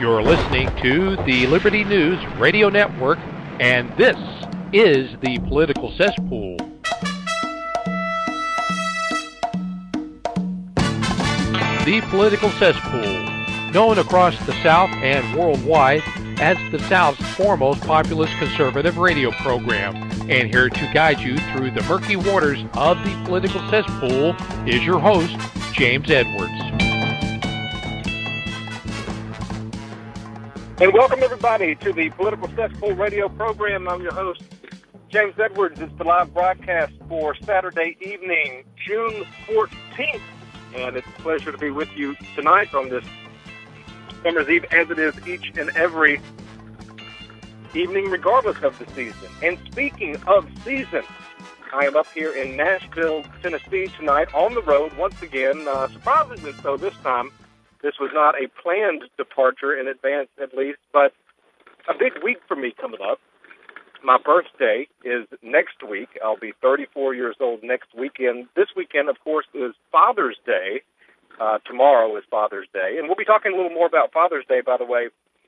You're listening to the Liberty News Radio Network, and this is the Political Cesspool. The Political Cesspool, known across the South and worldwide as the South's foremost populist conservative radio program. And here to guide you through the murky waters of the Political Cesspool is your host, James Edwards. And welcome, everybody, to the Political Cesspool radio program. I'm your host, James Edwards. It's the live broadcast for Saturday evening, June 14th. And it's a pleasure to be with you tonight on this summer's eve, as it is each and every evening, regardless of the season. And speaking of season, I am up here in Nashville, Tennessee tonight on the road once again. Surprisingly so this time. This was not a planned departure in advance, at least, but a big week for me coming up. My birthday is next week. I'll be 34 years old next weekend. This weekend, of course, is Father's Day. Tomorrow is Father's Day. And we'll be talking a little more about Father's Day, by the way,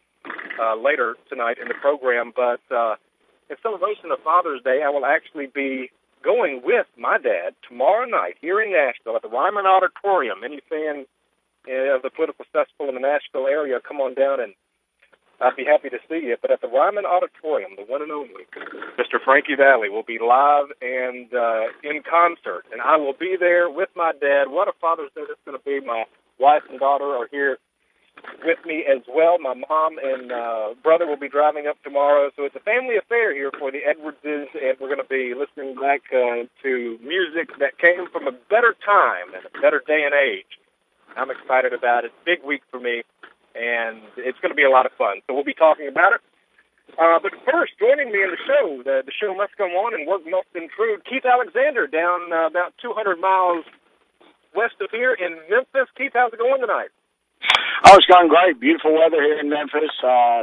later tonight in the program. But in celebration of Father's Day, I will actually be going with my dad tomorrow night here in Nashville at the Ryman Auditorium. Any fan of the Political Cesspool in the Nashville area, come on down and I'd be happy to see you. But at the Ryman Auditorium, the one and only, Mr. Frankie Valli will be live and in concert. And I will be there with my dad. What a Father's Day that's going to be. My wife and daughter are here with me as well. My mom and brother will be driving up tomorrow. So it's a family affair here for the Edwardses, and we're going to be listening back to music that came from a better time and a better day and age. I'm excited about it. Big week for me, and it's going to be a lot of fun. So we'll be talking about it. But first, joining me in the show must go on and work must intrude, Keith Alexander down about 200 miles west of here in Memphis. Keith, how's it going tonight? Oh, it's going great. Beautiful weather here in Memphis.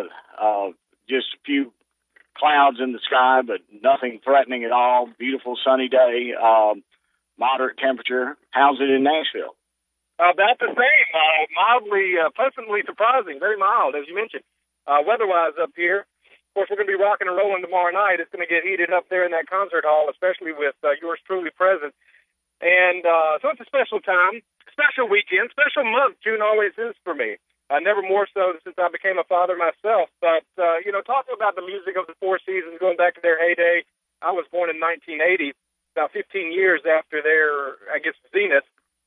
Just a few clouds in the sky, but nothing threatening at all. Beautiful sunny day, moderate temperature. How's it in Nashville? About the same, mildly, pleasantly surprising, very mild, as you mentioned. Weather-wise up here, of course, we're going to be rocking and rolling tomorrow night. It's going to get heated up there in that concert hall, especially with yours truly present. And so it's a special time, special weekend, special month. June always is for me. Never more so since I became a father myself. But, talking about the music of the Four Seasons, going back to their heyday, I was born in 1980, about 15 years after their, zenith.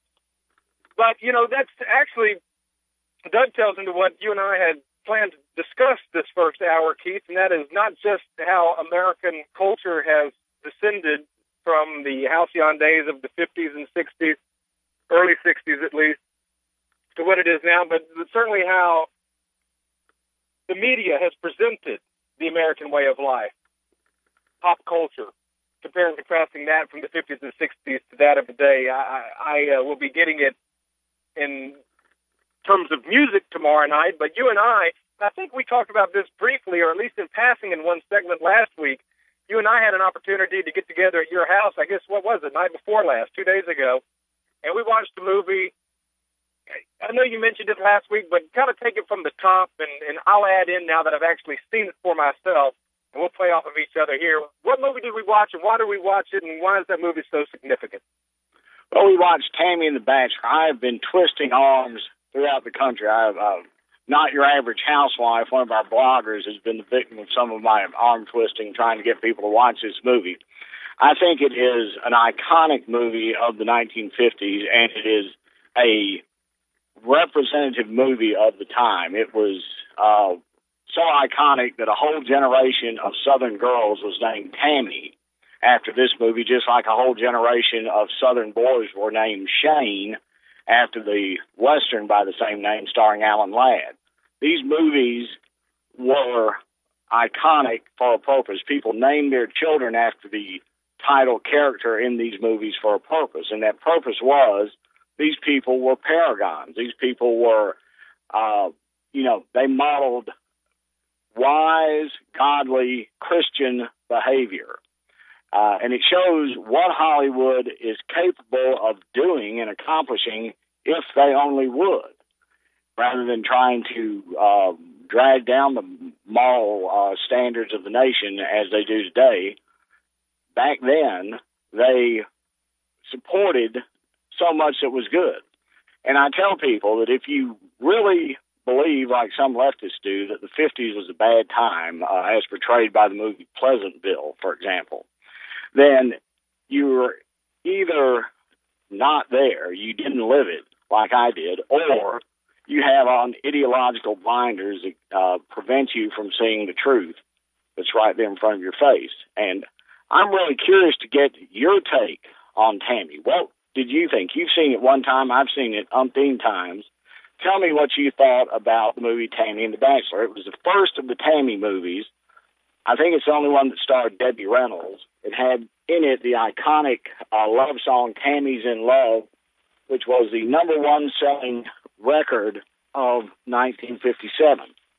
But, that's actually dovetails into what you and I had planned to discuss this first hour, Keith, and that is not just how American culture has descended from the halcyon days of the 50s and 60s, early 60s at least, to what it is now, but certainly how the media has presented the American way of life, pop culture, comparing and contrasting that from the 50s and 60s to that of today. I will be getting it in terms of music tomorrow night, but you and I think we talked about this briefly, or at least in passing in one segment last week. You and I had an opportunity to get together at your house, what was it, night before last, 2 days ago, and we watched the movie. I know you mentioned it last week, but kind of take it from the top, and I'll add in now that I've actually seen it for myself, and we'll play off of each other here. What movie did we watch, and why did we watch it, and why is that movie so significant? Well, we watched Tammy and the Bachelor. I've been twisting arms throughout the country. Not Your Average Housewife, one of our bloggers, has been the victim of some of my arm twisting trying to get people to watch this movie. I think it is an iconic movie of the 1950s, and it is a representative movie of the time. It was so iconic that a whole generation of Southern girls was named Tammy after this movie, just like a whole generation of Southern boys were named Shane after the Western by the same name starring Alan Ladd. These movies were iconic for a purpose. People named their children after the title character in these movies for a purpose, and that purpose was these people were paragons. These people were, they modeled wise, godly, Christian behavior. And it shows what Hollywood is capable of doing and accomplishing if they only would, rather than trying to drag down the moral standards of the nation as they do today. Back then, they supported so much that was good. And I tell people that if you really believe, like some leftists do, that the 50s was a bad time, as portrayed by the movie Pleasantville, for example, then you're either not there, you didn't live it like I did, or you have on ideological blinders that prevent you from seeing the truth that's right there in front of your face. And I'm really curious to get your take on Tammy. What did you think? You've seen it one time. I've seen it umpteen times. Tell me what you thought about the movie Tammy and the Bachelor. It was the first of the Tammy movies. I think it's the only one that starred Debbie Reynolds. It had in it the iconic love song Tammy's in Love, which was the number one selling record of 1957,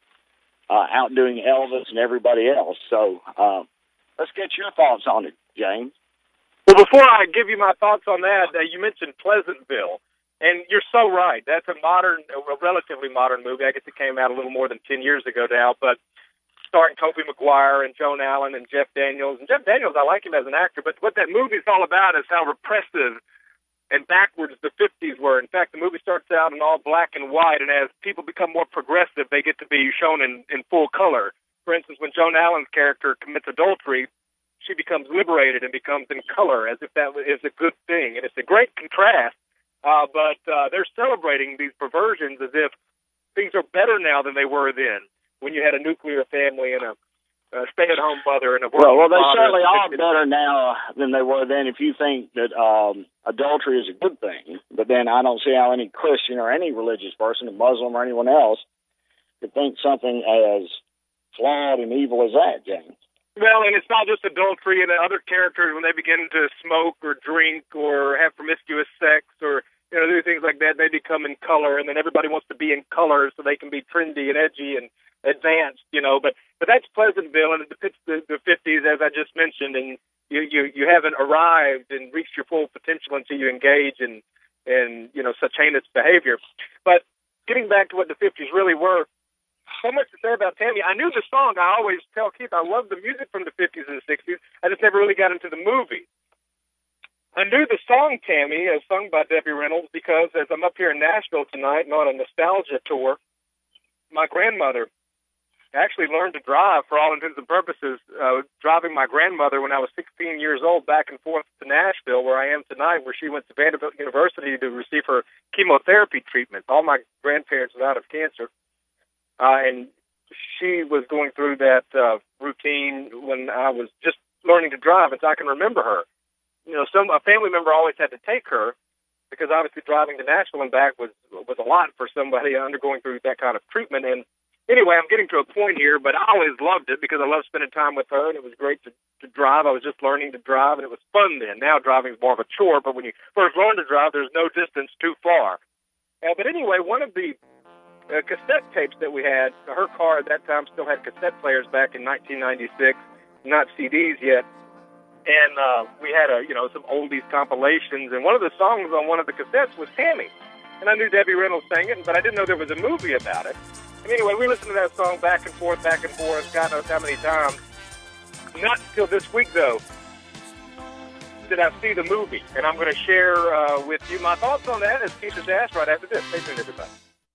outdoing Elvis and everybody else. So let's get your thoughts on it, James. Well, before I give you my thoughts on that, you mentioned Pleasantville, and you're so right. That's a relatively modern movie. I guess it came out a little more than 10 years ago now, but starring Tobey Maguire and Joan Allen and Jeff Daniels. And Jeff Daniels, I like him as an actor, but what that movie is all about is how repressive and backwards the 50s were. In fact, the movie starts out in all black and white, and as people become more progressive, they get to be shown in full color. For instance, when Joan Allen's character commits adultery, she becomes liberated and becomes in color, as if that is a good thing. And it's a great contrast, but they're celebrating these perversions as if things are better now than they were then, when you had a nuclear family and a stay-at-home mother and a working well, they father. certainly are better now than they were then if you think that adultery is a good thing. But then I don't see how any Christian or any religious person, a Muslim or anyone else, could think something as flawed and evil as that, James. Well, and it's not just adultery, and other characters, when they begin to smoke or drink or have promiscuous sex or do things like that, they become in color, and then everybody wants to be in color so they can be trendy and edgy and advanced, But that's Pleasantville, and it depicts the 50s, as I just mentioned, and you haven't arrived and reached your full potential until you engage in such heinous behavior. But getting back to what the 50s really were, so much to say about Tammy. I knew the song. I always tell Keith I love the music from the 50s and the 60s. I just never really got into the movie. I knew the song Tammy, as sung by Debbie Reynolds, because as I'm up here in Nashville tonight and on a nostalgia tour, my grandmother actually learned to drive for all intents and purposes, driving my grandmother when I was 16 years old back and forth to Nashville, where I am tonight, where she went to Vanderbilt University to receive her chemotherapy treatments. All my grandparents were out of cancer. And she was going through that routine when I was just learning to drive, and so I can remember her. A family member always had to take her because obviously driving to Nashville and back was a lot for somebody undergoing through that kind of treatment. And anyway, I'm getting to a point here, but I always loved it because I loved spending time with her, and it was great to drive. I was just learning to drive, and it was fun then. Now driving is more of a chore, but when you first learn to drive, there's no distance too far. But anyway, one of the cassette tapes that we had, her car at that time still had cassette players back in 1996, not CDs yet. And we had some oldies compilations, and one of the songs on one of the cassettes was Tammy. And I knew Debbie Reynolds sang it, but I didn't know there was a movie about it. And anyway, we listened to that song back and forth, God knows how many times. Not until this week, though, did I see the movie. And I'm going to share with you my thoughts on that as Keith has asked right after this. Stay tuned, everybody.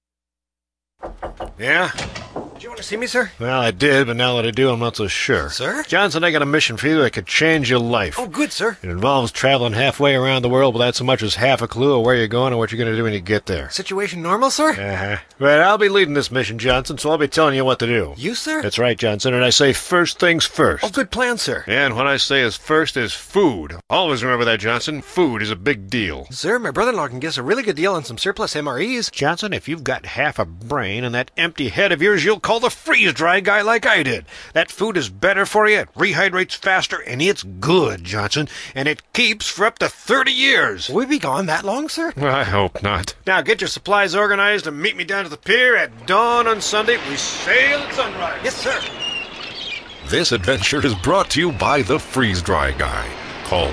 Yeah? Did you want to see me, sir? Well, I did, but now that I do, I'm not so sure. Sir? Johnson, I got a mission for you that could change your life. Oh, good, sir. It involves traveling halfway around the world without so much as half a clue of where you're going or what you're going to do when you get there. Situation normal, sir? Uh-huh. But I'll be leading this mission, Johnson, so I'll be telling you what to do. You, sir? That's right, Johnson, and I say first things first. Oh, good plan, sir. And what I say is first is food. Always remember that, Johnson. Food is a big deal. Sir, my brother-in-law can get us a really good deal on some surplus MREs. Johnson, if you've got half a brain and that empty head of yours, you'll call the freeze-dry guy like I did. That food is better for you, it rehydrates faster, and it's good, Johnson. And it keeps for up to 30 years. Will we be gone that long, sir? I hope not. Now get your supplies organized and meet me down to the pier at dawn on Sunday. We sail at sunrise. Yes, sir. This adventure is brought to you by the Freeze-Dry Guy. Call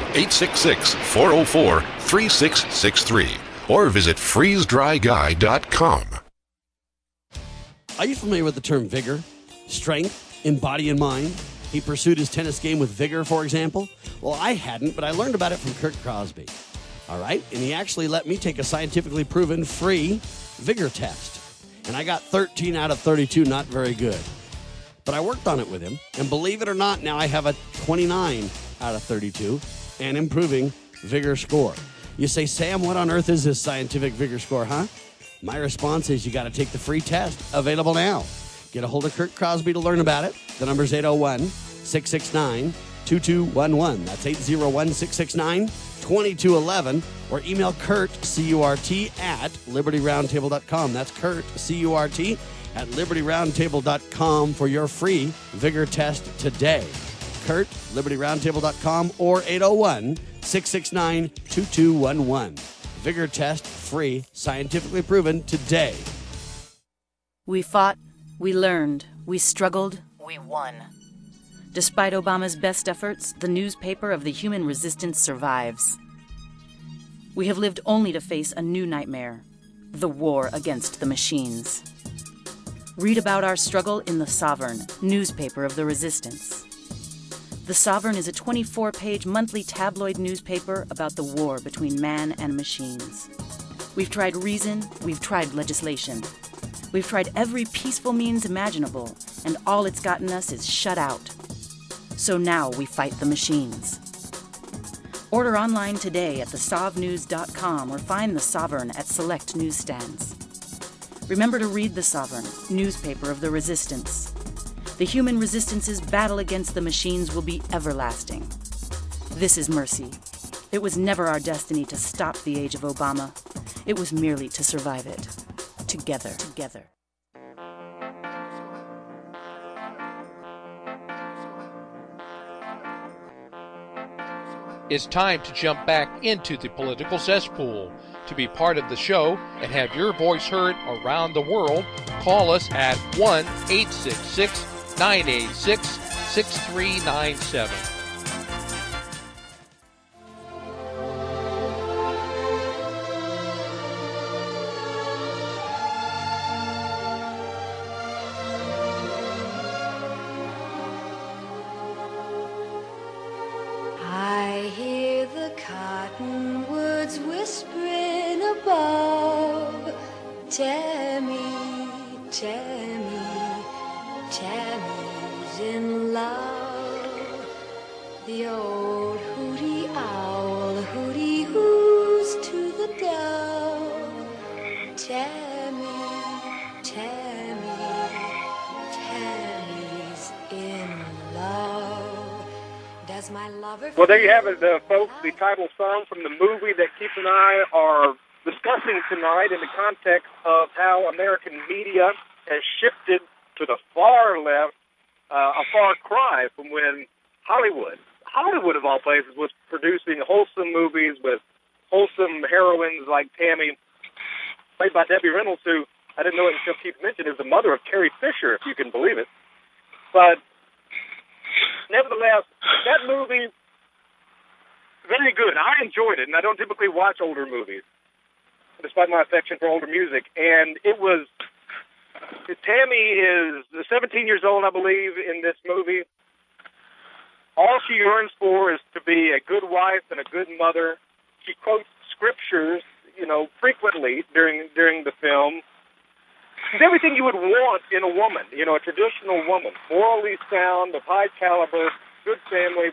866-404-3663 or visit freezedryguy.com. Are you familiar with the term vigor, strength in body and mind? He pursued his tennis game with vigor, for example. Well, I hadn't, but I learned about it from Kurt Crosby. All right? And he actually let me take a scientifically proven free vigor test. And I got 13 out of 32, not very good. But I worked on it with him, and believe it or not, now I have a 29 out of 32 and improving vigor score. You say, Sam, what on earth is this scientific vigor score, huh? My response is you got to take the free test, available now. Get a hold of Kurt Crosby to learn about it. The number's 801-669-2211. That's 801-669-2211. Or email Kurt, C-U-R-T, at LibertyRoundtable.com. That's Kurt, C-U-R-T, at LibertyRoundtable.com for your free vigor test today. Kurt, LibertyRoundtable.com, or 801-669-2211. Vigor test, free, scientifically proven today. We fought, we learned, we struggled, we won. Despite Obama's best efforts, the newspaper of the human resistance survives. We have lived only to face a new nightmare, the war against the machines. Read about our struggle in The Sovereign, newspaper of the resistance. The Sovereign is a 24-page monthly tabloid newspaper about the war between man and machines. We've tried reason, we've tried legislation. We've tried every peaceful means imaginable, and all it's gotten us is shut out. So now we fight the machines. Order online today at thesovnews.com or find The Sovereign at select newsstands. Remember to read The Sovereign, newspaper of the resistance. The human resistance's battle against the machines will be everlasting. This is mercy. It was never our destiny to stop the age of Obama. It was merely to survive it. Together. It's time to jump back into the political cesspool. To be part of the show and have your voice heard around the world, call us at 1-866-986-6397. I hear the cottonwoods whispering above. Tammy, Tammy, Tammy's in love. The old hooty owl hooty hoos to the dove. Tammy, Tammy, Tammy's in love. Does my lover... Well, there you have it, folks, the title song from the movie that Keith and I are discussing tonight in the context of how American media has shifted to the far left, a far cry from when Hollywood of all places, was producing wholesome movies with wholesome heroines like Tammy, played by Debbie Reynolds, who, I didn't know it until Keith mentioned, is the mother of Carrie Fisher, if you can believe it. But nevertheless, that movie, very good. I enjoyed it, and I don't typically watch older movies, despite my affection for older music. And it was, Tammy is 17 years old, I believe, in this movie. All she yearns for is to be a good wife and a good mother. She quotes scriptures, frequently during the film. She's everything you would want in a woman, a traditional woman, morally sound, of high caliber, good family,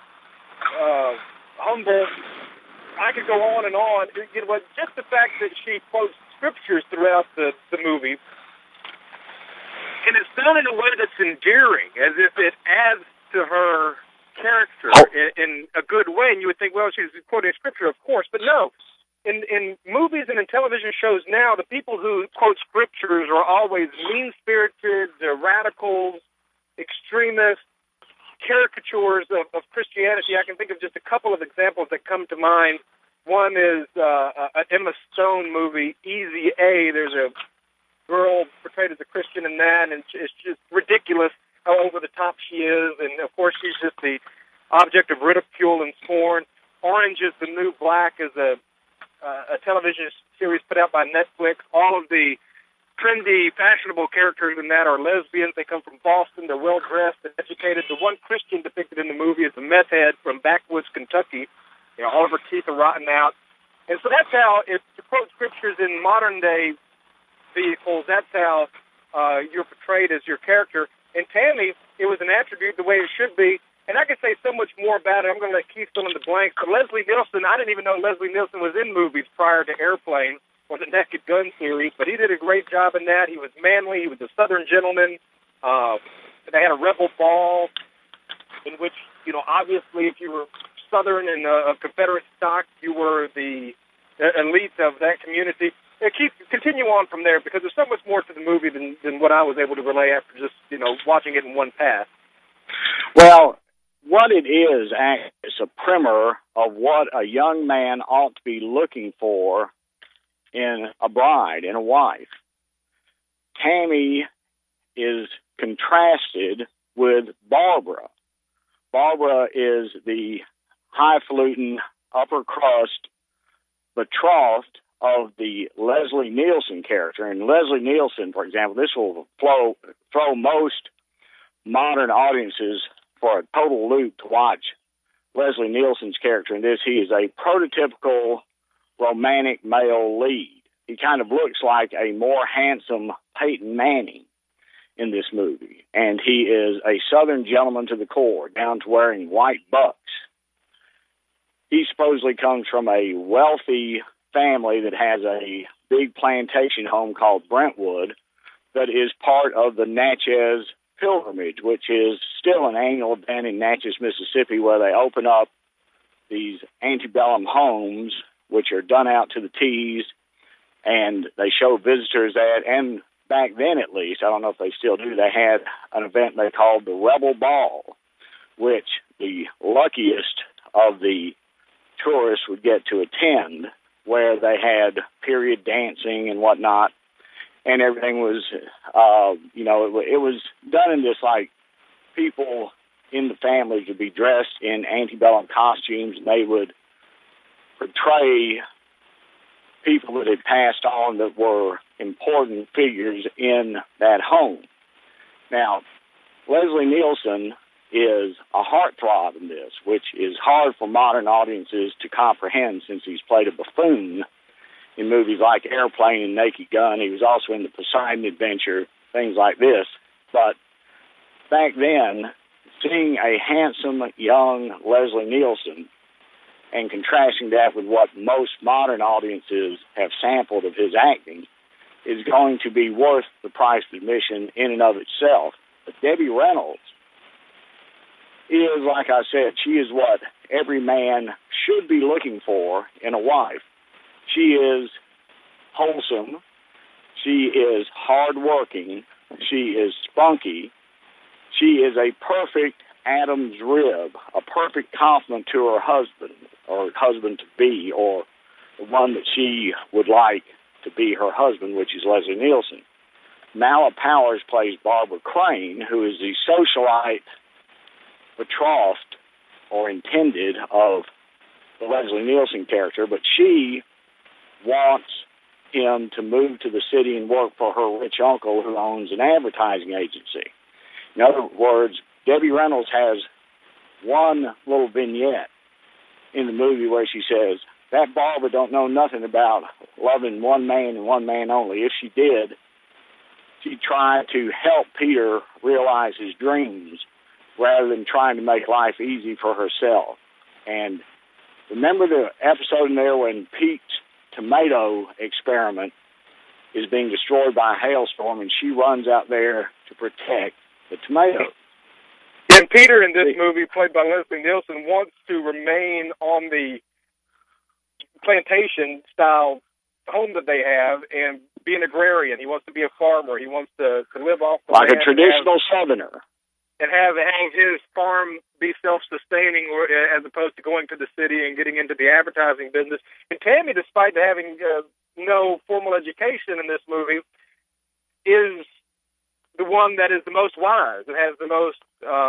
humble. I could go on and on. Just the fact that she quotes scriptures throughout the movie, and it's done in a way that's endearing, as if it adds to her character in a good way. And you would think, well, she's quoting scripture, of course, but no. In movies and in television shows now, the people who quote scriptures are always mean-spirited, they're radicals, extremists, caricatures of Christianity. I can think of just a couple of examples that come to mind. One is an Emma Stone movie, Easy A. There's a girl portrayed as a Christian in that, and it's just ridiculous how over the top she is. And, of course, she's just the object of ridicule and scorn. Orange is the New Black is a television series put out by Netflix. All of the trendy, fashionable characters in that are lesbians. They come from Boston. They're well-dressed and educated. The one Christian depicted in the movie is a meth head from backwoods Kentucky. You know, all of her teeth are rotten out. And so that's how, if to quote scriptures in modern-day vehicles, that's how you're portrayed as your character. And Tammy, it was an attribute the way it should be. And I could say so much more about it. I'm going to let Keith fill in the blanks. But Leslie Nielsen, I didn't even know Leslie Nielsen was in movies prior to Airplane or the Naked Gun series, but he did a great job in that. He was manly. He was a Southern gentleman. They had a rebel ball in which, you know, obviously if you were Southern and of Confederate stock, you were the elite of that community. Keith, continue on from there, because there's so much more to the movie than what I was able to relay after just, you know, watching it in one pass. Well, what it is a primer of what a young man ought to be looking for in a bride, in a wife. Tammy is contrasted with Barbara. Barbara is the highfalutin, upper crust betrothed of the Leslie Nielsen character. And Leslie Nielsen, for example, this will throw most modern audiences for a total loop to watch Leslie Nielsen's character in this. He is a prototypical romantic male lead. He kind of looks like a more handsome Peyton Manning in this movie. And he is a Southern gentleman to the core, down to wearing white bucks. He supposedly comes from a wealthy family that has a big plantation home called Brentwood that is part of the Natchez Pilgrimage, which is still an annual event in Natchez, Mississippi, where they open up these antebellum homes, which are done out to the T's, and they show visitors that, and back then at least, I don't know if they still do, they had an event they called the Rebel Ball, which the luckiest of the tourists would get to attend, where they had period dancing and whatnot, and everything was, it was done in this, like, people in the families would be dressed in antebellum costumes, and they would portray people that had passed on that were important figures in that home. Now, Leslie Nielsen is a heartthrob in this, which is hard for modern audiences to comprehend since he's played a buffoon in movies like Airplane and Naked Gun. He was also in the Poseidon Adventure, things like this. But back then, seeing a handsome young Leslie Nielsen and contrasting that with what most modern audiences have sampled of his acting is going to be worth the price of admission in and of itself. But Debbie Reynolds is, like I said, she is what every man should be looking for in a wife. She is wholesome. She is hardworking. She is spunky. She is a perfect Adam's rib, a perfect complement to her husband, or husband-to-be, or the one that she would like to be her husband, which is Leslie Nielsen. Mala Powers plays Barbara Crane, who is the socialite betrothed or intended of the Leslie Nielsen character, but she wants him to move to the city and work for her rich uncle who owns an advertising agency. In other words, Debbie Reynolds has one little vignette in the movie where she says, that Barbara don't know nothing about loving one man and one man only. If she did, she'd try to help Peter realize his dreams rather than trying to make life easy for herself. And remember the episode in there when Pete's tomato experiment is being destroyed by a hailstorm and she runs out there to protect the tomatoes. And Peter in this movie, played by Leslie Nielsen, wants to remain on the plantation-style home that they have and be an agrarian. He wants to be a farmer. He wants to live off the like land. A traditional Southerner. And have his farm be self-sustaining as opposed to going to the city and getting into the advertising business. And Tammy, despite having no formal education in this movie, is the one that is the most wise and has the most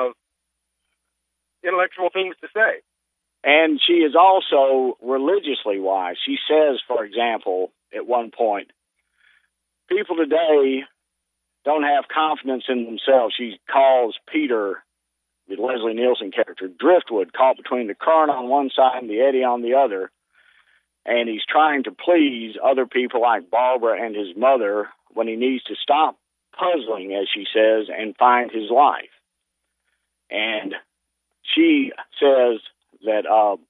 intellectual things to say. And she is also religiously wise. She says, for example, at one point, people today don't have confidence in themselves. She calls Peter, the Leslie Nielsen character, driftwood, caught between the current on one side and the eddy on the other. And he's trying to please other people like Barbara and his mother when he needs to stop puzzling, as she says, and find his life. And she says that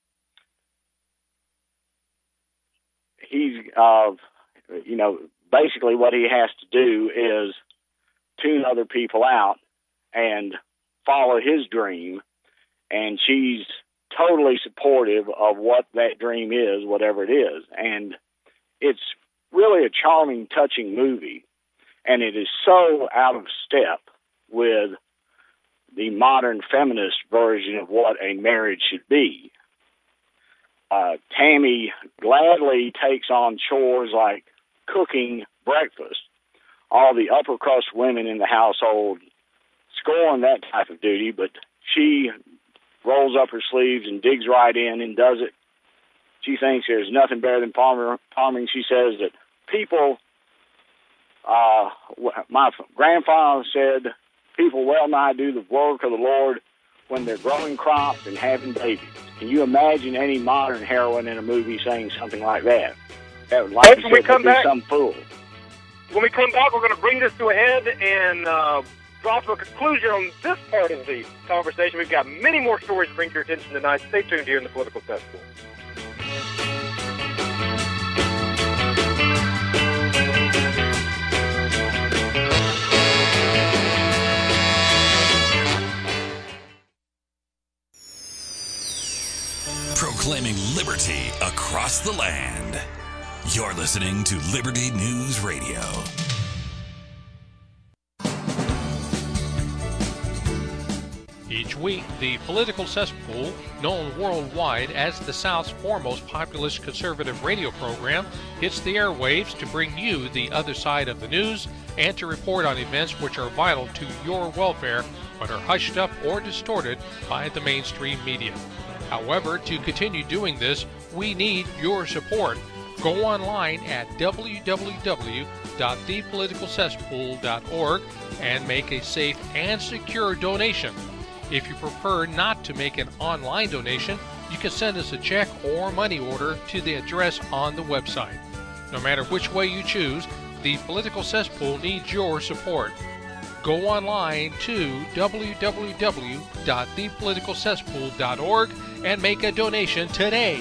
he's, basically what he has to do is tune other people out and follow his dream. And she's totally supportive of what that dream is, whatever it is. And it's really a charming, touching movie. And it is so out of step with the modern feminist version of what a marriage should be. Tammy gladly takes on chores like cooking breakfast. All the upper crust women in the household scorn that type of duty, but she rolls up her sleeves and digs right in and does it. She thinks there's nothing better than farming. She says that people, my grandfather said, people well nigh do the work of the Lord when they're growing crops and having babies. Can you imagine any modern heroine in a movie saying something like that? That would like to be some fool. When we come back, we're going to bring this to a head and draw to a conclusion on this part of the conversation. We've got many more stories to bring to your attention tonight. Stay tuned here in the Political Cesspool. Proclaiming liberty across the land. You're listening to Liberty News Radio. Each week, the Political Cesspool, known worldwide as the South's foremost populist conservative radio program, hits the airwaves to bring you the other side of the news and to report on events which are vital to your welfare but are hushed up or distorted by the mainstream media. However, to continue doing this, we need your support. Go online at www.thepoliticalcesspool.org and make a safe and secure donation. If you prefer not to make an online donation, you can send us a check or money order to the address on the website. No matter which way you choose, the Political Cesspool needs your support. Go online to www.thepoliticalcesspool.org and make a donation today.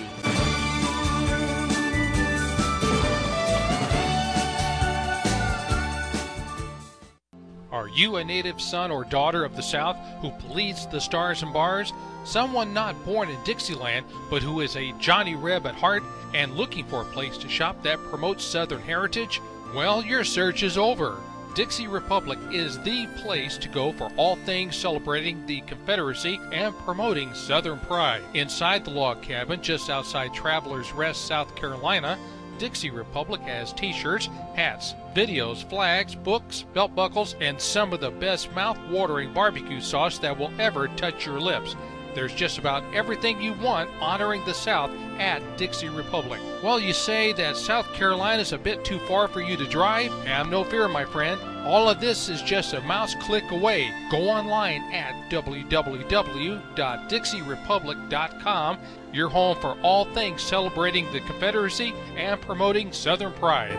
Are you a native son or daughter of the South who bleeds the stars and bars? Someone not born in Dixieland, but who is a Johnny Reb at heart and looking for a place to shop that promotes Southern heritage? Well, your search is over. Dixie Republic is the place to go for all things celebrating the Confederacy and promoting Southern pride. Inside the log cabin just outside Travelers Rest, South Carolina, Dixie Republic has t-shirts, hats, videos, flags, books, belt buckles, and some of the best mouth-watering barbecue sauce that will ever touch your lips. There's just about everything you want honoring the South at Dixie Republic. Well, you say that South Carolina's a bit too far for you to drive? Have no fear, my friend. All of this is just a mouse click away. Go online at www.dixierepublic.com, your home for all things celebrating the Confederacy and promoting Southern pride.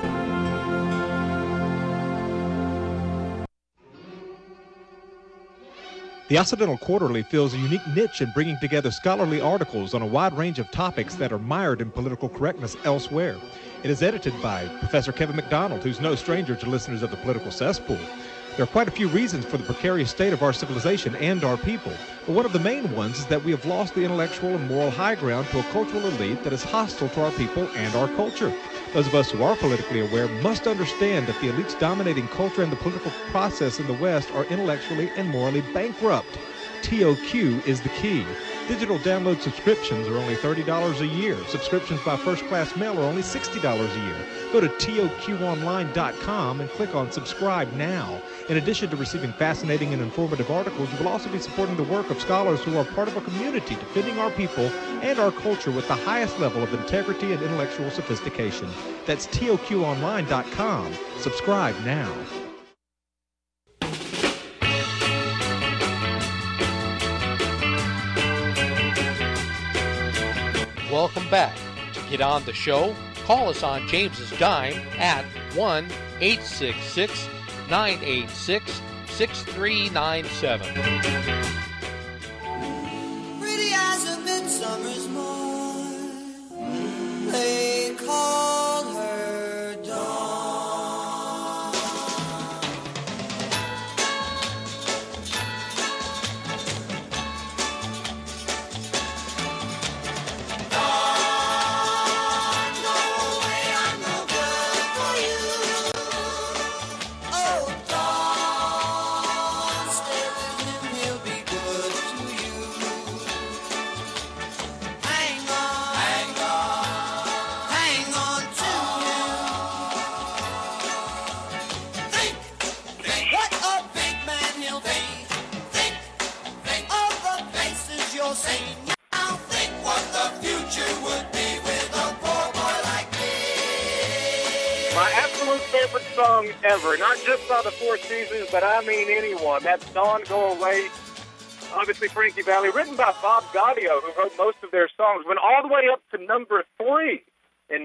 The Occidental Quarterly fills a unique niche in bringing together scholarly articles on a wide range of topics that are mired in political correctness elsewhere. It is edited by Professor Kevin McDonald, who's no stranger to listeners of the Political Cesspool. There are quite a few reasons for the precarious state of our civilization and our people, but one of the main ones is that we have lost the intellectual and moral high ground to a cultural elite that is hostile to our people and our culture. Those of us who are politically aware must understand that the elites dominating culture and the political process in the West are intellectually and morally bankrupt. TOQ is the key. Digital download subscriptions are only $30 a year. Subscriptions by first-class mail are only $60 a year. Go to TOQonline.com and click on Subscribe Now. In addition to receiving fascinating and informative articles, you will also be supporting the work of scholars who are part of a community defending our people and our culture with the highest level of integrity and intellectual sophistication. That's TOQOnline.com. Subscribe now. Welcome back. To get on the show, call us on James's Dime at 1-866-986-6397. Pretty as a midsummer's morn, they call her dawn. My absolute favorite song ever, not just by the Four Seasons, but I mean anyone. That's Dawn Go Away. Obviously, Frankie Valli, written by Bob Gaudio, who wrote most of their songs, went all the way up to number 3 in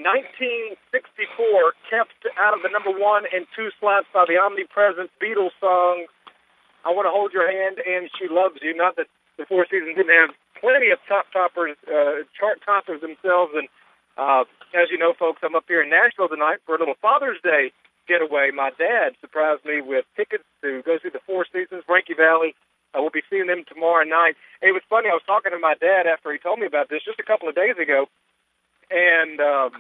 1964, kept out of the number 1 and 2 slots by the omnipresent Beatles song, I Want to Hold Your Hand and She Loves You. Not that the Four Seasons didn't have plenty of chart toppers themselves, and as you know, folks, I'm up here in Nashville tonight for a little Father's Day getaway. My dad surprised me with tickets to go see the Four Seasons, Frankie Valli. We'll be seeing them tomorrow night. It was funny, I was talking to my dad after he told me about this just a couple of days ago, and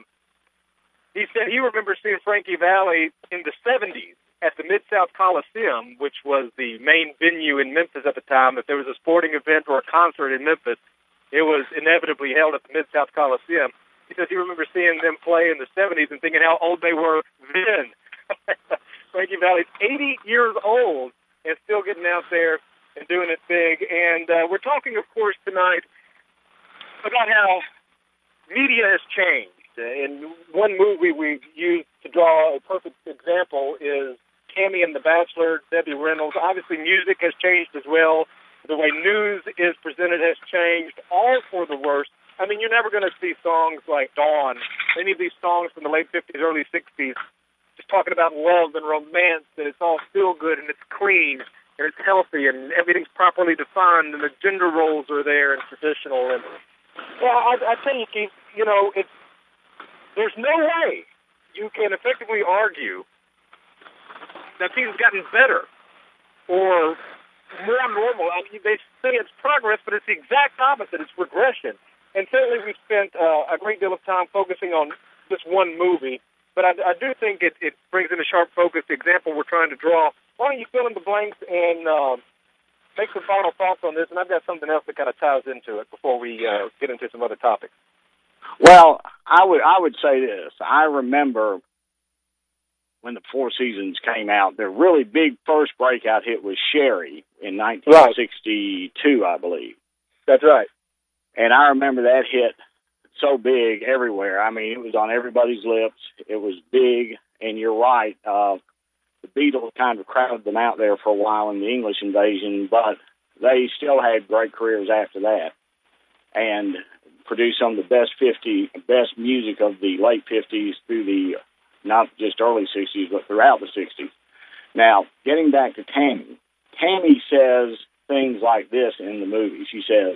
he said he remembers seeing Frankie Valli in the 70s at the Mid-South Coliseum, which was the main venue in Memphis at the time. If there was a sporting event or a concert in Memphis, it was inevitably held at the Mid-South Coliseum. He says he remembers seeing them play in the 70s and thinking how old they were then. Frankie Valli's 80 years old and still getting out there and doing it big. And we're talking, of course, tonight about how media has changed. And one movie we used to draw a perfect example is Tammy and the Bachelor, Debbie Reynolds. Obviously, music has changed as well. The way news is presented has changed, all for the worse. I mean, you're never going to see songs like Dawn, any of these songs from the late 50s, early 60s, just talking about love and romance, and it's all feel good, and it's clean, and it's healthy, and everything's properly defined, and the gender roles are there and traditional. And well, I tell you, Keith, you know, there's no way you can effectively argue that things have gotten better or more normal. I mean, they say it's progress, but it's the exact opposite. It's regression. And certainly we've spent a great deal of time focusing on this one movie, but I do think it brings into sharp focus the example we're trying to draw. Why don't you fill in the blanks and make some final thoughts on this? And I've got something else that kind of ties into it before we get into some other topics. Well, I would say this. I remember when the Four Seasons came out, their really big first breakout hit was Sherry in 1962, I believe. That's right. And I remember that hit so big everywhere. I mean, it was on everybody's lips. It was big, and you're right. The Beatles kind of crowded them out there for a while in the English invasion, but they still had great careers after that and produced some of the best music of the late 50s through the, not just early 60s, but throughout the 60s. Now, getting back to Tammy. Tammy says things like this in the movie. She says,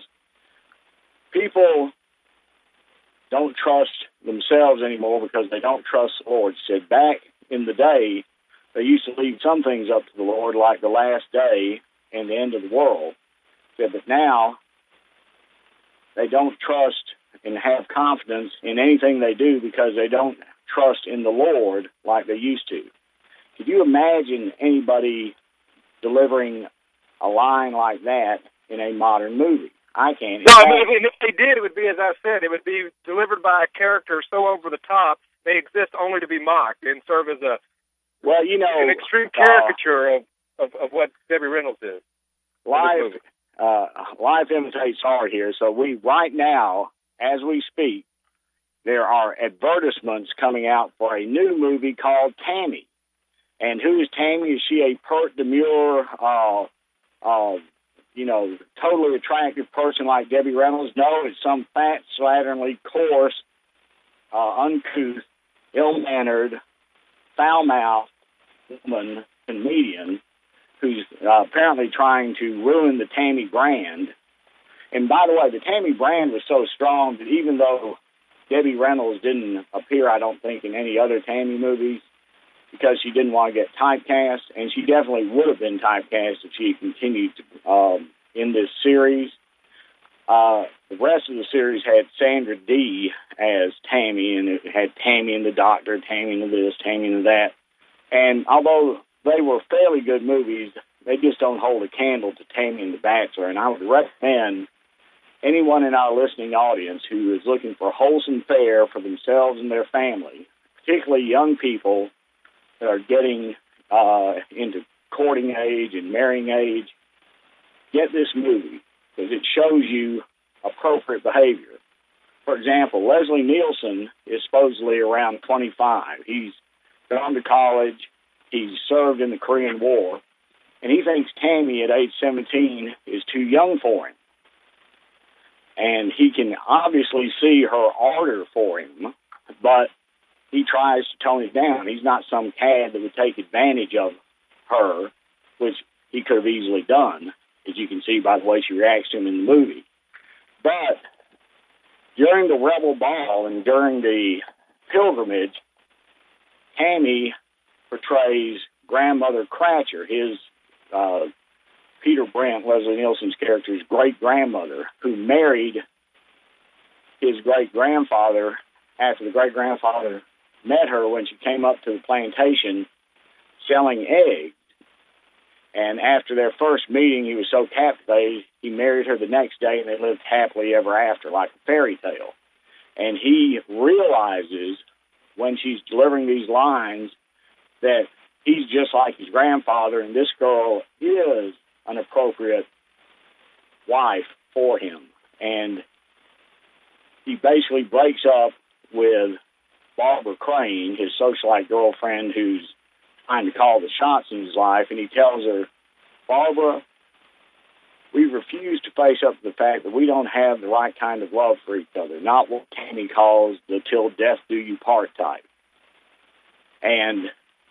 people don't trust themselves anymore because they don't trust the Lord. She said back in the day, they used to leave some things up to the Lord, like the last day and the end of the world. She said, but now they don't trust and have confidence in anything they do because they don't trust in the Lord like they used to. Could you imagine anybody delivering a line like that in a modern movie? I can't. No, I mean, if they did, it would be, as I said, it would be delivered by a character so over the top, they exist only to be mocked and serve as an extreme caricature of of what Debbie Reynolds is. Life imitates art here. So right now, as we speak, there are advertisements coming out for a new movie called Tammy. And who is Tammy? Is she a pert, demure, totally attractive person like Debbie Reynolds? No, it's some fat, slatternly, coarse, uncouth, ill-mannered, foul-mouthed woman comedian who's apparently trying to ruin the Tammy brand. And by the way, the Tammy brand was so strong that even though Debbie Reynolds didn't appear, I don't think, in any other Tammy movies because she didn't want to get typecast, and she definitely would have been typecast if she had continued in this series. The rest of the series had Sandra Dee as Tammy, and it had Tammy and the Doctor, Tammy and this, Tammy and that. And although they were fairly good movies, they just don't hold a candle to Tammy and the Bachelor. And I would recommend anyone in our listening audience who is looking for wholesome fare for themselves and their family, particularly young people that are getting into courting age and marrying age, get this movie because it shows you appropriate behavior. For example, Leslie Nielsen is supposedly around 25. He's gone to college. He's served in the Korean War. And he thinks Tammy at age 17 is too young for him. And he can obviously see her ardor for him, but he tries to tone it down. He's not some cad that would take advantage of her, which he could have easily done, as you can see by the way she reacts to him in the movie. But during the Rebel Ball and during the pilgrimage, Tammy portrays Grandmother Cratcher, his Peter Brent, Leslie Nielsen's character's great-grandmother, who married his great-grandfather after the great-grandfather met her when she came up to the plantation selling eggs. And after their first meeting, he was so captivated, he married her the next day, and they lived happily ever after, like a fairy tale. And he realizes, when she's delivering these lines, that he's just like his grandfather, and this girl is an appropriate wife for him. And he basically breaks up with Barbara Crane, his socialite girlfriend who's trying to call the shots in his life, and he tells her, Barbara, we refuse to face up to the fact that we don't have the right kind of love for each other, not what Tammy calls the till death do you part type. And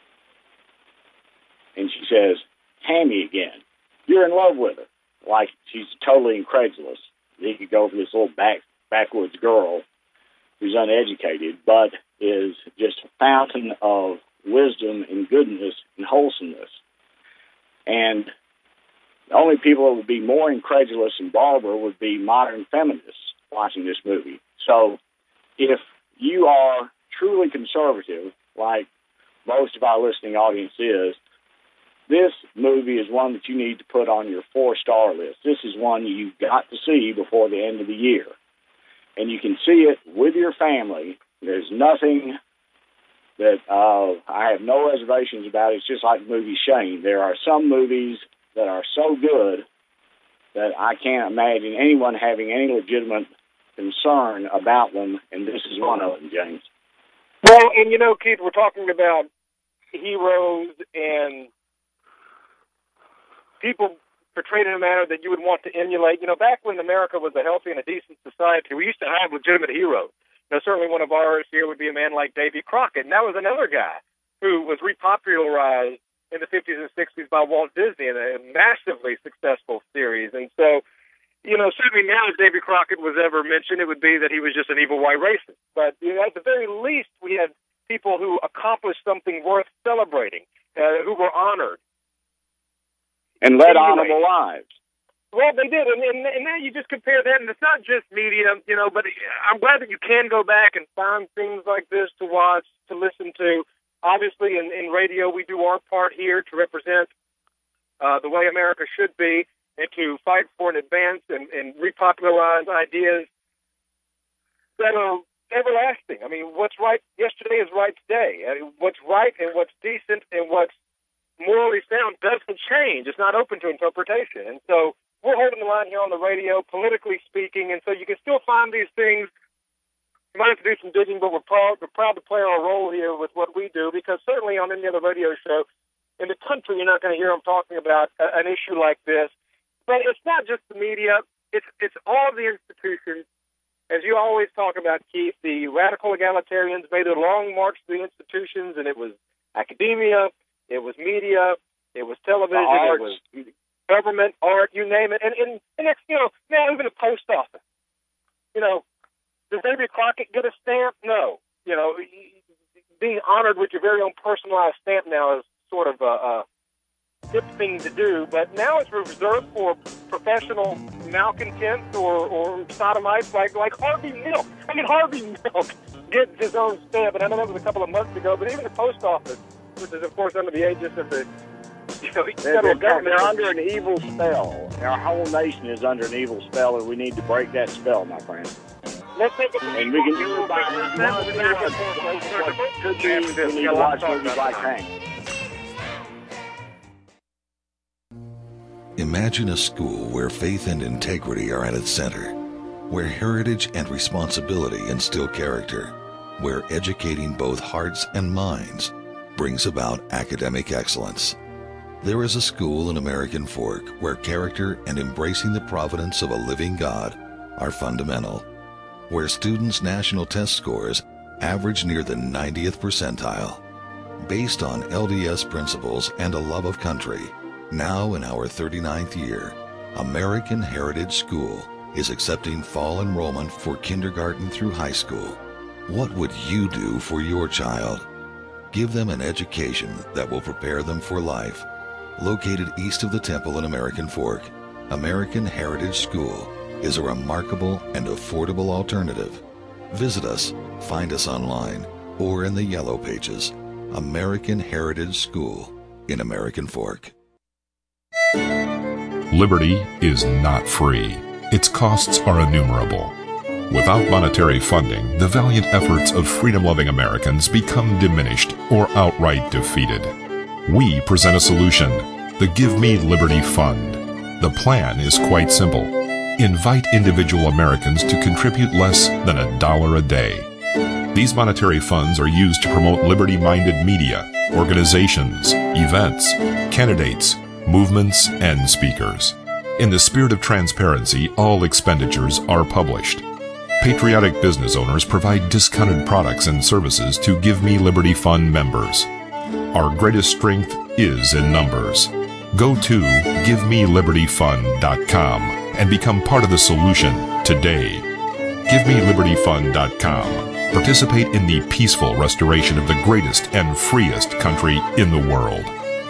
she says, Tammy again, you're in love with her. Like she's totally incredulous. He could go for this little backwoods girl who's uneducated, but is just a fountain of wisdom and goodness and wholesomeness. And the only people that would be more incredulous than Barbara would be modern feminists watching this movie. So if you are truly conservative, like most of our listening audience is, this movie is one that you need to put on your 4-star list. This is one you've got to see before the end of the year. And you can see it with your family. There's nothing that I have no reservations about. It's just like the movie Shane. There are some movies that are so good that I can't imagine anyone having any legitimate concern about them, and this is one of them, James. Well, and Keith, we're talking about heroes and people portrayed in a manner that you would want to emulate. Back when America was a healthy and a decent society, we used to have legitimate heroes. Certainly one of ours here would be a man like Davy Crockett, and that was another guy who was repopularized in the 50s and 60s by Walt Disney in a massively successful series. And so, certainly now if Davy Crockett was ever mentioned, it would be that he was just an evil white racist. But at the very least, we had people who accomplished something worth celebrating, who were honored. And led honorable lives. Well, they did, and now you just compare that, and it's not just media, but I'm glad that you can go back and find things like this to watch, to listen to. Obviously, in radio, we do our part here to represent the way America should be and to fight for and advance and repopularize ideas that are everlasting. I mean, what's right yesterday is right today. I mean, what's right and what's decent and what's morally sound doesn't change. It's not open to interpretation. And so we're holding the line here on the radio, politically speaking, and so you can still find these things. You might have to do some digging, but we're proud to play our role here with what we do, because certainly on any other radio show in the country, you're not going to hear them talking about an issue like this. But it's not just the media. It's all the institutions. As you always talk about, Keith, the radical egalitarians made a long march to the institutions, and it was academia, it was media, it was television, it was government, art, you name it. And it's, now even the post office. Does Davy Crockett get a stamp? No. Being honored with your very own personalized stamp now is sort of a hip thing to do, but now it's reserved for professional malcontents or sodomites like Harvey Milk. Harvey Milk gets his own stamp, and I know that was a couple of months ago, but even the post office, which is, of course, under the aegis of the federal government. They're under an evil spell. Our whole nation is under an evil spell, and we need to break that spell, my friend. Let's take a and we can do it by what could be. We need to watch movies like Hank. Imagine a school where faith and integrity are at its center, where heritage and responsibility instill character, where educating both hearts and minds brings about academic excellence. There is a school in American Fork where character and embracing the providence of a living God are fundamental, where students' national test scores average near the 90th percentile. Based on LDS principles and a love of country, now in our 39th year, American Heritage School is accepting fall enrollment for kindergarten through high school. What would you do for your child? Give them an education that will prepare them for life. Located east of the Temple in American Fork, American Heritage School is a remarkable and affordable alternative. Visit us, find us online, or in the Yellow Pages. American Heritage School in American Fork. Liberty is not free. Its costs are innumerable. Without monetary funding, the valiant efforts of freedom-loving Americans become diminished or outright defeated. We present a solution, the Give Me Liberty Fund. The plan is quite simple. Invite individual Americans to contribute less than $1 a day. These monetary funds are used to promote liberty-minded media, organizations, events, candidates, movements, and speakers. In the spirit of transparency, all expenditures are published. Patriotic business owners provide discounted products and services to Give Me Liberty Fund members. Our greatest strength is in numbers. Go to GiveMeLibertyFund.com and become part of the solution today. GiveMeLibertyFund.com. Participate in the peaceful restoration of the greatest and freest country in the world.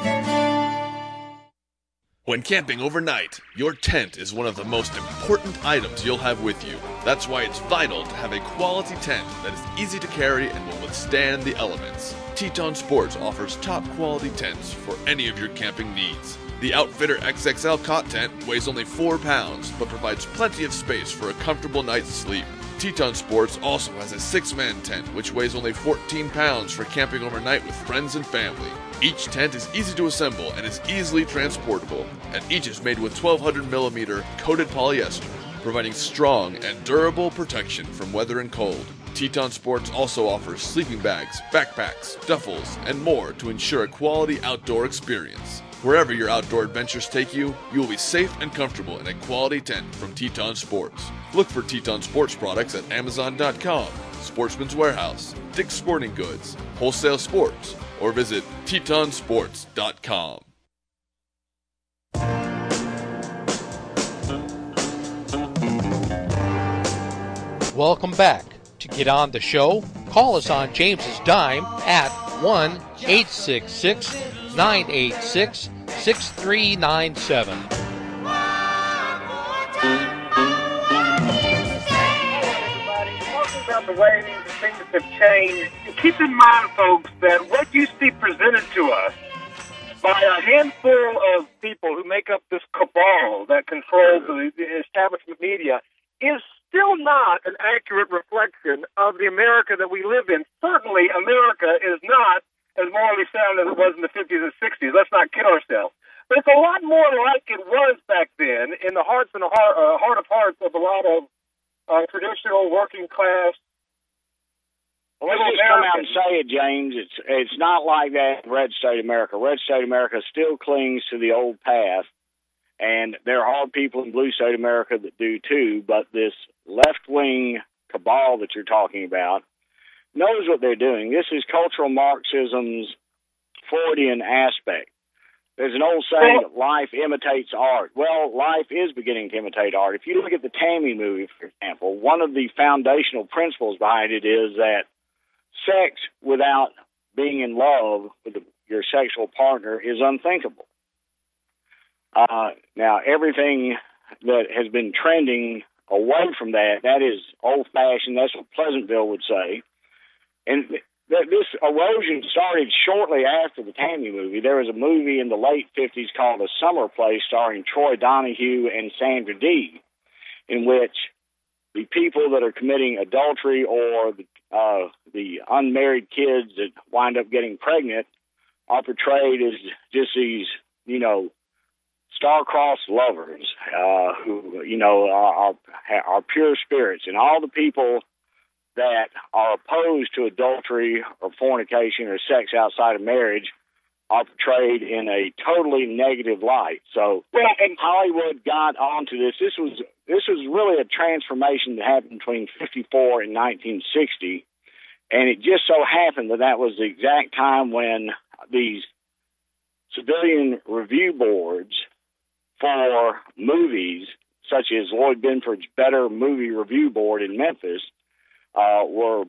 When camping overnight, your tent is one of the most important items you'll have with you. That's why it's vital to have a quality tent that is easy to carry and will withstand the elements. Teton Sports offers top quality tents for any of your camping needs. The Outfitter XXL cot tent weighs only 4 pounds, but provides plenty of space for a comfortable night's sleep. Teton Sports also has a 6-man tent, which weighs only 14 pounds for camping overnight with friends and family. Each tent is easy to assemble and is easily transportable, and each is made with 1200mm coated polyester, providing strong and durable protection from weather and cold. Teton Sports also offers sleeping bags, backpacks, duffels, and more to ensure a quality outdoor experience. Wherever your outdoor adventures take you, you will be safe and comfortable in a quality tent from Teton Sports. Look for Teton Sports products at Amazon.com, Sportsman's Warehouse, Dick's Sporting Goods, Wholesale Sports, or visit TetonSports.com. Welcome back. To get on the show, call us on James's Dime at 1-866-986-6397. About the way things have changed. Keep in mind, folks, that what you see presented to us by a handful of people who make up this cabal that controls the establishment media is still not an accurate reflection of the America that we live in. Certainly, America is not as morally sound as it was in the 50s and 60s. Let's not kid ourselves. But it's a lot more like it was back then in the heart of hearts of a lot of traditional working class. Let's just come out and say it, James. It's not like that in Red State America. Red State America still clings to the old path, and there are people in Blue State America that do too, but this left-wing cabal that you're talking about knows what they're doing. This is cultural Marxism's Freudian aspect. There's an old saying that life imitates art. Well, life is beginning to imitate art. If you look at the Tammy movie, for example, one of the foundational principles behind it is that sex without being in love with your sexual partner is unthinkable. Now, everything that has been trending away from that is old-fashioned. That's what Pleasantville would say. And this erosion started shortly after the Tammy movie. There was a movie in the late 50s called A Summer Place starring Troy Donahue and Sandra Dee, in which the people that are committing adultery or the unmarried kids that wind up getting pregnant are portrayed as just these, star-crossed lovers who, are pure spirits. And all the people that are opposed to adultery or fornication or sex outside of marriage are portrayed in a totally negative light. So Hollywood got onto this. This was really a transformation that happened between 1954 and 1960, and it just so happened that was the exact time when these civilian review boards for movies, such as Lloyd Benford's Better Movie Review Board in Memphis, were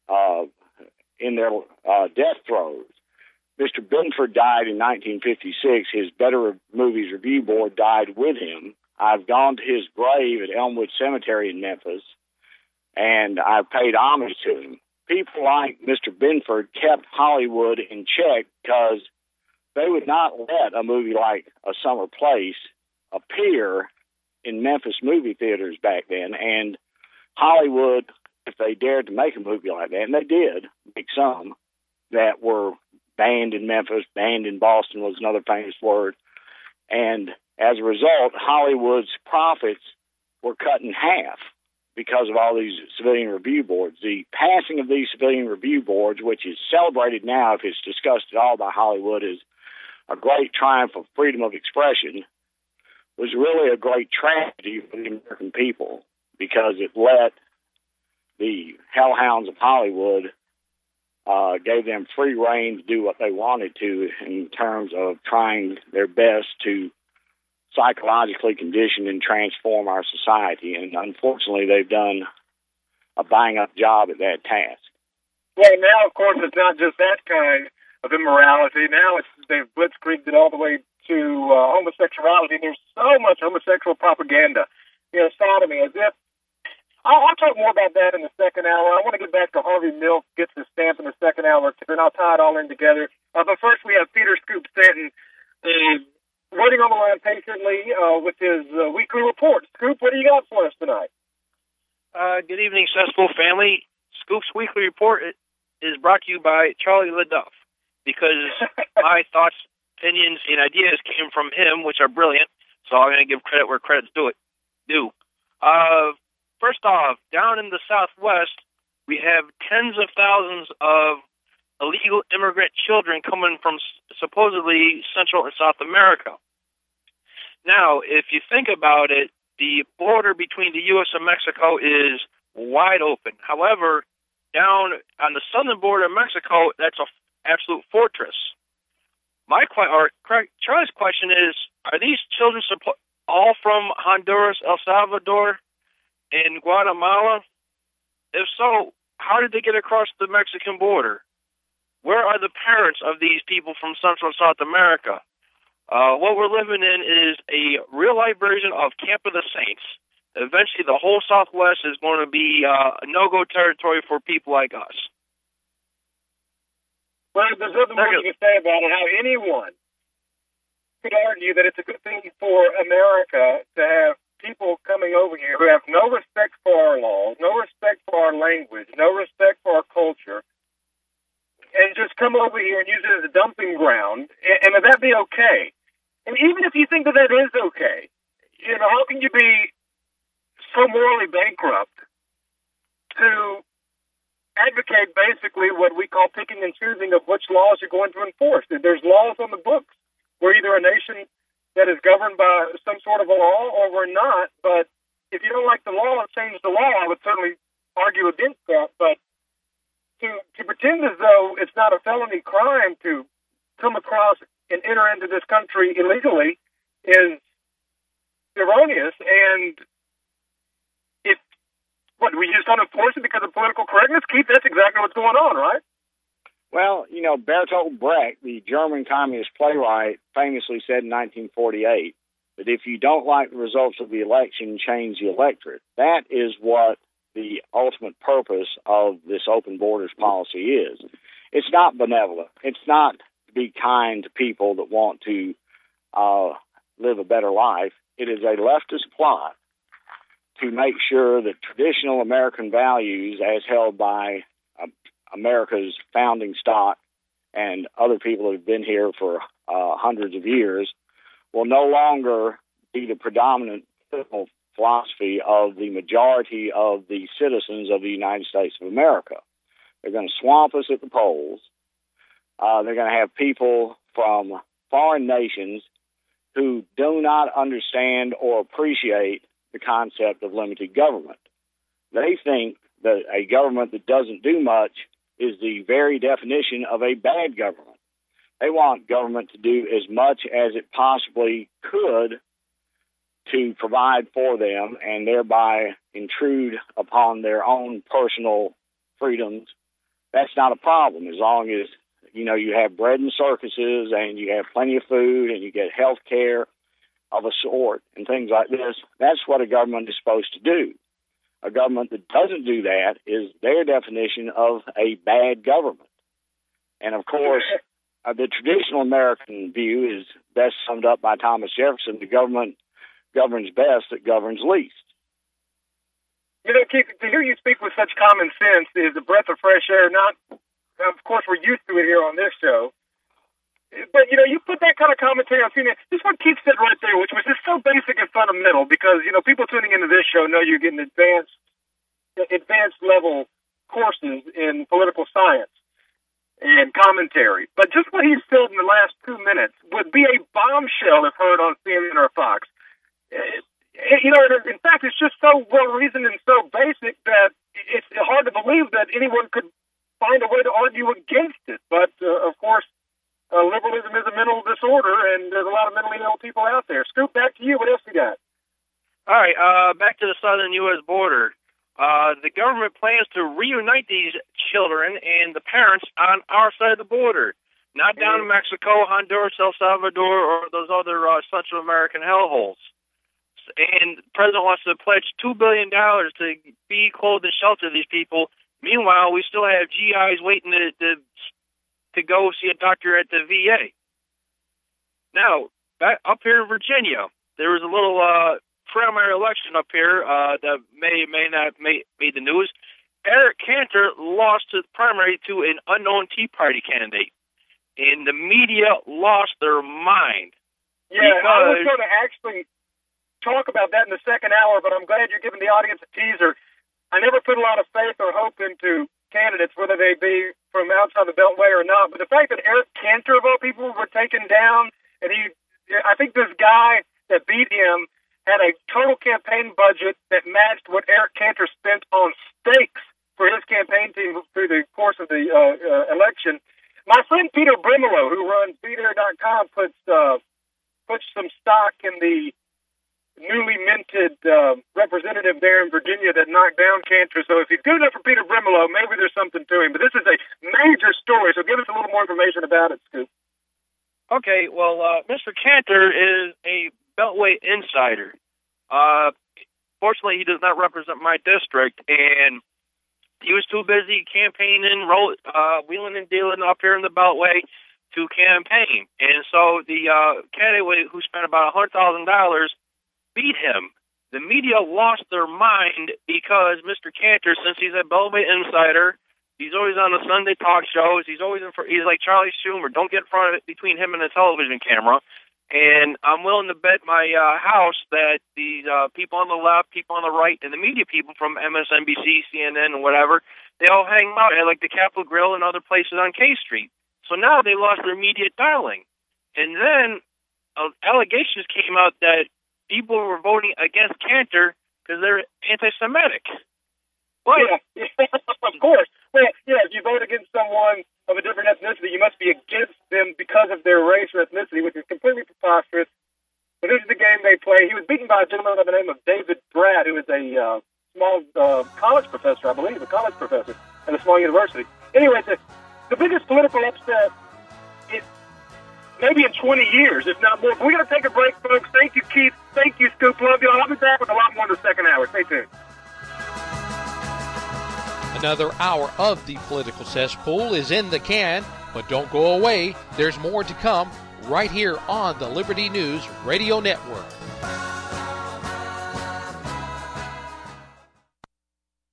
in their death throes. Mr. Benford died in 1956. His Better Movies Review Board died with him. I've gone to his grave at Elmwood Cemetery in Memphis, and I've paid homage to him. People like Mr. Benford kept Hollywood in check because they would not let a movie like A Summer Place appear in Memphis movie theaters back then, and Hollywood, if they dared to make a movie like that, and they did make some that were banned in Memphis, banned in Boston was another famous word, and as a result, Hollywood's profits were cut in half because of all these civilian review boards. The passing of these civilian review boards, which is celebrated now, if it's discussed at all by Hollywood, as a great triumph of freedom of expression, was really a great tragedy for the American people because it let the hellhounds of Hollywood gave them free rein to do what they wanted to in terms of trying their best to psychologically condition and transform our society. And unfortunately, they've done a bang-up job at that task. Well, now, of course, it's not just that kind of immorality. Now they've blitzkrieged it all the way to homosexuality. There's so much homosexual propaganda, sodomy, as if. I'll talk more about that in the second hour. I want to get back to Harvey Milk, gets his stamp in the second hour, and I'll tie it all in together. But first, we have Peter Scoop Stanton waiting on the line patiently with his weekly report. Scoop, what do you got for us tonight? Good evening, Cesspool family. Scoop's weekly report is brought to you by Charlie LaDuff, because my thoughts, opinions, and ideas came from him, which are brilliant, so I'm going to give credit where credit's due. First off, down in the Southwest, we have tens of thousands of illegal immigrant children coming from supposedly Central and South America. Now, if you think about it, the border between the U.S. and Mexico is wide open. However, down on the southern border of Mexico, that's an absolute fortress. Charlie's question is, are these children all from Honduras, El Salvador, and Guatemala? If so, how did they get across the Mexican border? Where are the parents of these people from Central and South America? What we're living in is a real-life version of Camp of the Saints. Eventually, the whole Southwest is going to be a no-go territory for people like us. Well, there's nothing more you can say about it. How anyone could argue that it's a good thing for America to have people coming over here who have no respect for our laws, no respect for our language, no respect for our culture, and just come over here and use it as a dumping ground, and would that be okay? And even if you think that that is okay, how can you be so morally bankrupt to advocate basically what we call picking and choosing of which laws you're going to enforce? There's laws on the books. We're either a nation that is governed by some sort of a law or we're not, but if you don't like the law and change the law, I would certainly argue against that. But to pretend as though it's not a felony crime to come across and enter into this country illegally is erroneous. And we just don't enforce it because of political correctness? Keith, that's exactly what's going on, right? Well, Bertolt Brecht, the German communist playwright, famously said in 1948 that if you don't like the results of the election, change the electorate. That is what the ultimate purpose of this open borders policy is. It's not benevolent. It's not to be kind to people that want to live a better life. It is a leftist plot to make sure that traditional American values, as held by America's founding stock and other people that have been here for hundreds of years, will no longer be the predominant political philosophy of the majority of the citizens of the United States of America. They're going to swamp us at the polls. They're going to have people from foreign nations who do not understand or appreciate the concept of limited government. They think that a government that doesn't do much is the very definition of a bad government. They want government to do as much as it possibly could to provide for them and thereby intrude upon their own personal freedoms. That's not a problem as long as, you have bread and circuses and you have plenty of food and you get health care of a sort and things like this. That's what a government is supposed to do. A government that doesn't do that is their definition of a bad government. And of course, the traditional American view is best summed up by Thomas Jefferson: the government governs best that governs least. Keith, to hear you speak with such common sense is a breath of fresh air. Of course, we're used to it here on this show. But, you put that kind of commentary on CNN. This is what Keith said right there, which was just so basic and fundamental because, people tuning into this show know you're getting advanced level courses in political science and commentary. But just what he said in the last 2 minutes would be a bombshell if heard on CNN or Fox. In fact, it's just so well-reasoned and so basic that it's hard to believe that anyone could find a way to argue against it. But, of course, liberalism is a mental disorder, and there's a lot of mentally ill people out there. Scoop, back to you. What else you got? All right, back to the southern U.S. border. The government plans to reunite these children and the parents on our side of the border, not down in Mexico, Honduras, El Salvador, or those other Central American hellholes. And the president wants to pledge $2 billion to feed, clothe, and shelter these people. Meanwhile, we still have GIs waiting to go see a doctor at the VA. Now, back up here in Virginia, there was a little primary election up here that may not made the news. Eric Cantor lost his primary to an unknown Tea Party candidate, and the media lost their mind. Yeah, I was going to actually talk about that in the second hour, but I'm glad you're giving the audience a teaser. I never put a lot of faith or hope into candidates, whether they be from outside the Beltway or not. But the fact that Eric Cantor, of all people, were taken down, and I think this guy that beat him had a total campaign budget that matched what Eric Cantor spent on steaks for his campaign team through the course of the election. My friend Peter Brimelow, who runs BeatAir.com, puts some stock in the newly minted representative there in Virginia that knocked down Cantor. So if he's good enough for Peter Brimelow, maybe there's something to him. But this is a major story, so give us a little more information about it, Scoop. Okay, well, Mr. Cantor is a Beltway insider. Fortunately, he does not represent my district, and he was too busy campaigning, wheeling and dealing up here in the Beltway to campaign. And so the candidate who spent about $100,000 beat him. The media lost their mind because Mr. Cantor, since he's a Beltway insider, He's always on the Sunday talk shows. He's always he's like Charlie Schumer. Don't get in front of it between him and the television camera. And I'm willing to bet my house that the people on the left, people on the right, and the media people from MSNBC, CNN, and whatever, they all hang out at like the Capitol Grill and other places on K Street. So now they lost their immediate darling. And then allegations came out that people were voting against Cantor because they're anti-Semitic. Well, yeah, of course. Well, yeah, if you vote against someone of a different ethnicity, you must be against them because of their race or ethnicity, which is completely preposterous. But this is the game they play. He was beaten by a gentleman by the name of David Brad, who is a small college professor, I believe, a college professor at a small university. Anyway, the biggest political upset is maybe in 20 years, if not more. But we're going to take a break, folks. Thank you, Keith. Thank you, Scoop. Love you all. I'll be back with a lot more in the second hour. Stay tuned. Another hour of the Political Cesspool is in the can, but don't go away. There's more to come right here on the Liberty News Radio Network.